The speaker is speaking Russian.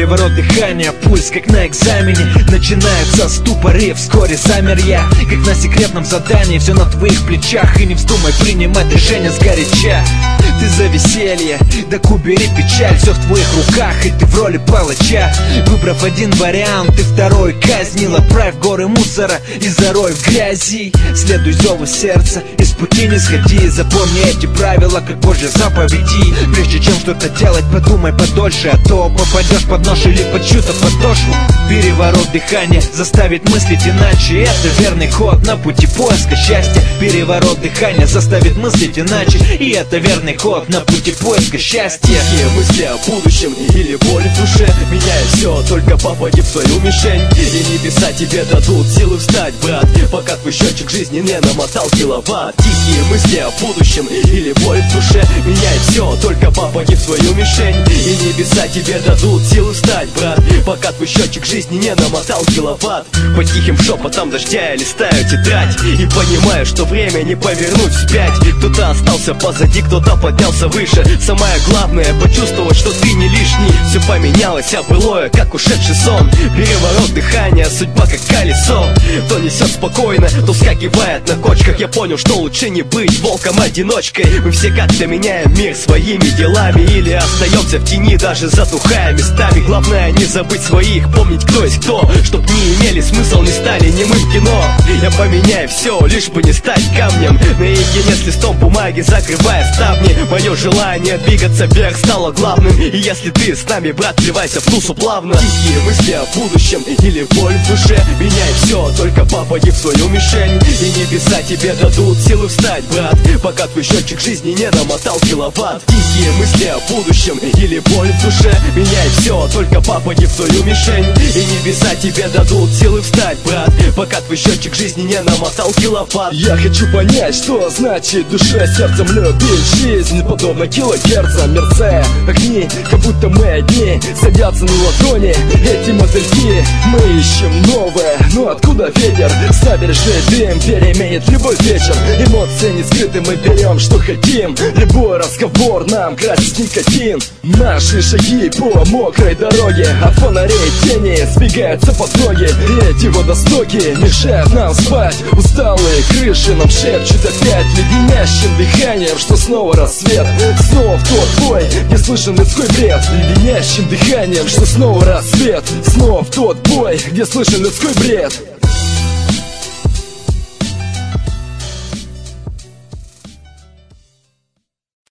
переворот дыхания, пульс как на экзамене. Начинается ступор и вскоре замер я, как на секретном задании. Все на твоих плечах, и не вздумай принимать решения сгоряча. Ты за веселье, так убери печаль. Все в твоих руках, и ты в роли палача. Выбрав один вариант, ты второй казнил. Отправь горы мусора и зарой в грязи. Следуй зову сердца, из пути не сходи. Запомни эти правила, как Божьи заповеди. Прежде чем что-то делать, подумай подольше, а то попадешь под нож или под чью-то подошву. Переворот дыхания заставит мыслить иначе. Это верный ход на пути поиска счастья. Переворот дыхания заставит мыслить иначе. И это верный ход на пути поиска счастья. Тихие мысли о будущем или боль в душе. Меняй все, только попади в свою мишень. И небеса тебе дадут силы встать, брат, пока твой счетчик жизни не намотал киловатт. Тихие мысли о будущем или боль в душе. Меняй все, только попади в свою мишень. И небеса тебе дадут силы встать, брат, пока твой счетчик жизни не намотал киловатт. По тихим шепотам дождя я листаю тетрадь и понимаю, что время не повернуть вспять. Кто-то остался позади, кто-то поднялся выше. Самое главное почувствовать, что ты не лишний. Все поменялось, а былое, как ушедший сон. Переворот дыхания, судьба как колесо. То несет спокойно, то скакивает на кочках. Я понял, что лучше не быть волком-одиночкой. Мы все как-то меняем мир своими делами, или остаемся в тени, даже затухая местами. Главное не забыть своих, помнить кто есть кто, чтоб не имели смысл, не стали немым кино. Я поменяю все, лишь бы не стать камнем. Наедине с листом бумаги, закрывая ставни. Мое желание двигаться вверх стало главным. И если ты с нами, брат, вливайся в тусу плавно. Тихие мысли о будущем или боль в душе. Меняй все, только попади в свою мишень. И небеса тебе дадут силы встать, брат, пока твой счетчик жизни не намотал киловатт. Тихие мысли о будущем или боль в душе. Меняй все, только попади в свою мишень. И небеса тебе дадут силы встать, брат, пока твой счетчик жизни не намотал киловатт. Я хочу понять, что значит душа сердцем любить жизнь, подобно килогерцам, мерцая огни, как будто мы одни. Садятся на ладони эти мотыльки. Мы ищем новое, но откуда ветер? Забережи дым, переменит любой вечер. Эмоции не скрыты, мы берем, что хотим. Любой разговор нам красит никотин. Наши шаги по мокрой дороге, от фонарей тени сбегаются под ноги. Эти водостоки мешают нам спать. Усталые крыши нам шепчут опять леденящим дыханием, что снова рассвет. Снова в тот бой, где слышен людской бред. Леденящим дыханием, что снова рассвет. Снова в тот бой, где слышен людской бред.